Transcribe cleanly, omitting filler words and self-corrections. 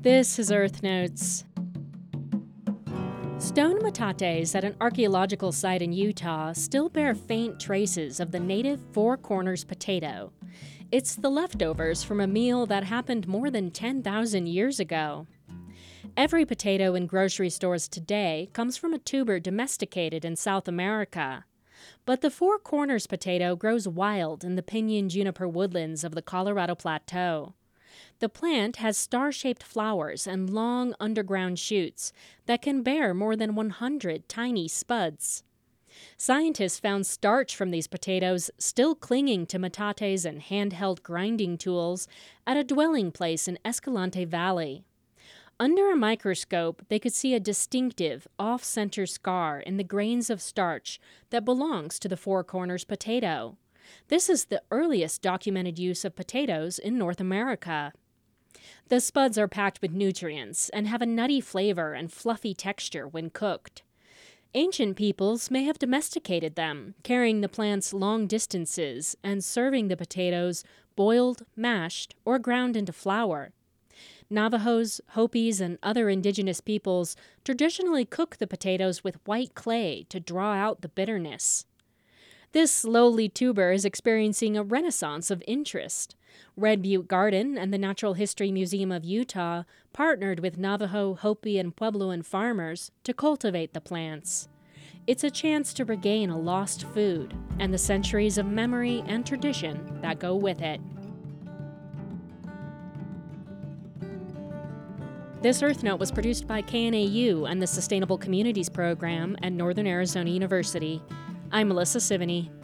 This is Earth Notes. Stone metates at an archaeological site in Utah still bear faint traces of the native Four Corners potato. It's the leftovers from a meal that happened more than 10,000 years ago. Every potato in grocery stores today comes from a tuber domesticated in South America. But the Four Corners potato grows wild in the pinyon juniper woodlands of the Colorado Plateau. The plant has star-shaped flowers and long underground shoots that can bear more than 100 tiny spuds. Scientists found starch from these potatoes still clinging to metates and handheld grinding tools at a dwelling place in Escalante Valley. Under a microscope, they could see a distinctive, off-center scar in the grains of starch that belongs to the Four Corners potato. This is the earliest documented use of potatoes in North America. The spuds are packed with nutrients and have a nutty flavor and fluffy texture when cooked. Ancient peoples may have domesticated them, carrying the plants long distances and serving the potatoes boiled, mashed, or ground into flour. Navajos, Hopis, and other indigenous peoples traditionally cook the potatoes with white clay to draw out the bitterness. This lowly tuber is experiencing a renaissance of interest. Red Butte Garden and the Natural History Museum of Utah partnered with Navajo, Hopi, and Puebloan farmers to cultivate the plants. It's a chance to regain a lost food and the centuries of memory and tradition that go with it. This Earth Note was produced by KNAU and the Sustainable Communities Program at Northern Arizona University. I'm Melissa Sivany.